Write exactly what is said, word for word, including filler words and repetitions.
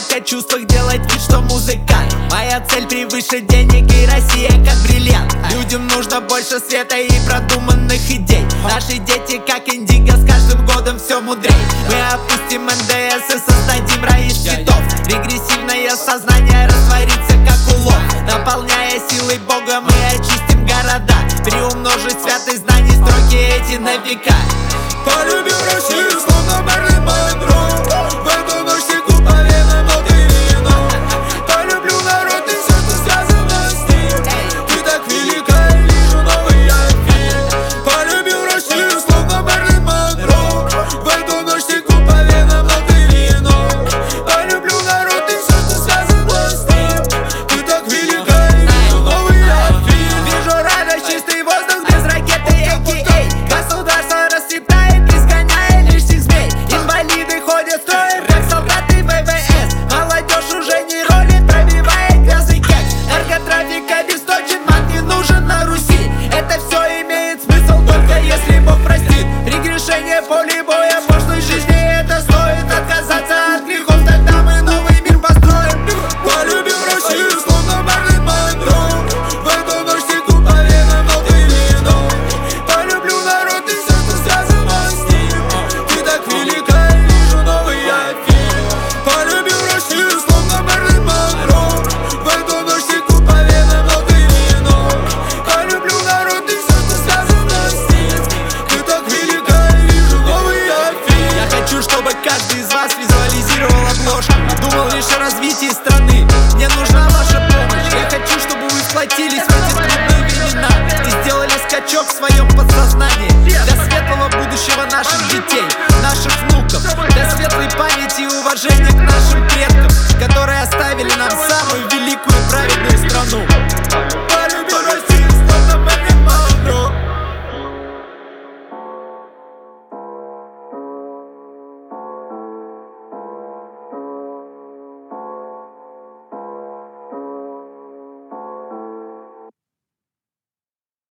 о чувствах, делать вид, что музыкант. Моя цель превыше денег, и Россия как бриллиант. Людям нужно больше света и продуманных идей. Наши дети как индиго, с каждым годом все мудрей. Мы опустим эн дэ эс и создадим рай из цветов. Регрессивное сознание растворится как улов. Наполняя силой Бога, мы очистим города. Приумножить святость знаний, строки эти на века. Полюбим Россию, словно Мерлин Монро. В эту ночь теку по венам ноты вино. Полюблю народ и все, что связано с ним. Ты так велика, и вижу новый фильм. Полюбим Россию, словно Мерлин Монро. В эту ночь теку по венам ноты вино. Полюблю народ и все, что связано с ним. Ты так велика, и вижу новый фильм. Вижу радость, чистый воздух без ракеты эй кей эй. Государство расцветает, ходят строем, как солдаты вэ вэ эс. Молодежь уже не ролит, пробивает грязный кекс. Наркотрафик обесточен, мат не нужен на Руси. Это все имеет смысл только если Бог простит. Прегрешение поле боя пошлой жизни, это стоит отказаться от грехов, тогда мы новый мир построим. Полюбим Россию, словно Мерлин Монро. В эту ночь теку по венам ноты вино. Полюблю народ и все, что связано с ним. Ты так велика, полюбим Россию, словно Мерлин Монро. В эту ночь теку по венам ноты вино. Полюблю народ и все, что связано с ним. Ты так велика, и вижу новый фильм. Я хочу, чтобы каждый из вас визуализировал обложку и думал лишь о развитии страны. Мне нужна ваша помощь. Я хочу, чтобы вы сплотились в эти трудные времена и сделали скачок в своем подсознании. Для